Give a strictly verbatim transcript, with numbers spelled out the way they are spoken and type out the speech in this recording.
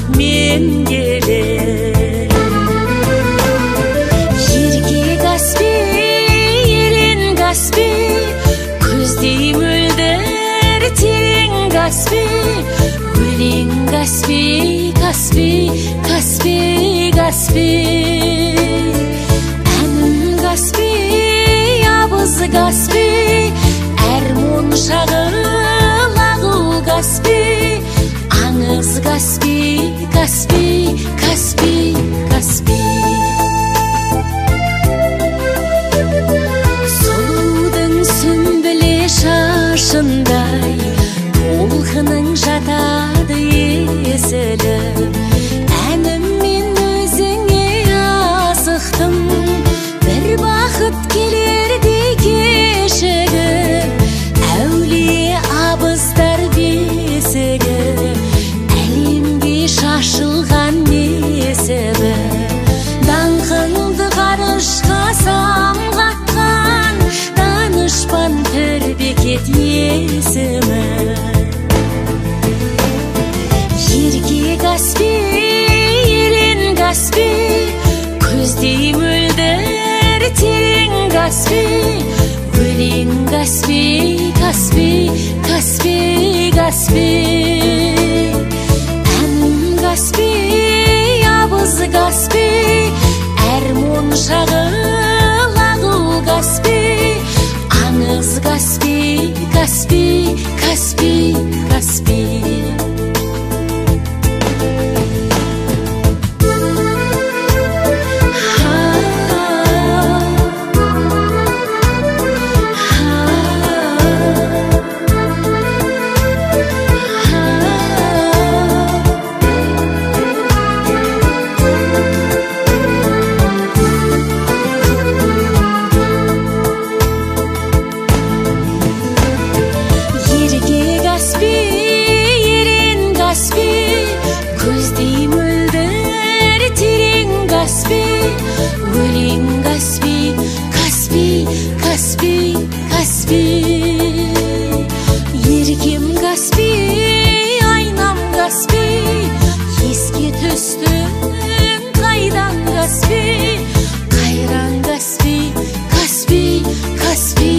мен келем. Ерке Каспий, елен Каспий, көздей мөлдір терең Каспий, өлең Каспий, Каспий, Каспий, Каспий. Әнім Каспий, абыз Каспий, әр моншағы лағыл Каспий, аңыз Каспий, Каспий, Каспий, Каспий. Сұлудың сүмбіле шашындай, толқының жатады есіліп. Әніммен өзіңе асықтым, бір бақыт келердей кешігіп. Әулие абыздар бесігі, әлемге шашылған несібі. Даңқыңды ғарышқа самғатқан, данышпан Пірбекет есімі. Ерке Каспий, елен Каспий, көздей мөлдір терең Каспий, өлең Каспий, Каспий, Каспий, Каспий. Әнім Каспий, абыз Каспий, әр моншағы лағыл Каспий, аңыз Каспий, Каспий, Каспий, Каспий. Өлең Каспий, Каспий, Каспий, Каспий. Еркем Каспий, айнам Каспий, еске түстің қайдан Каспий, қайран Каспий, Каспий, Каспий.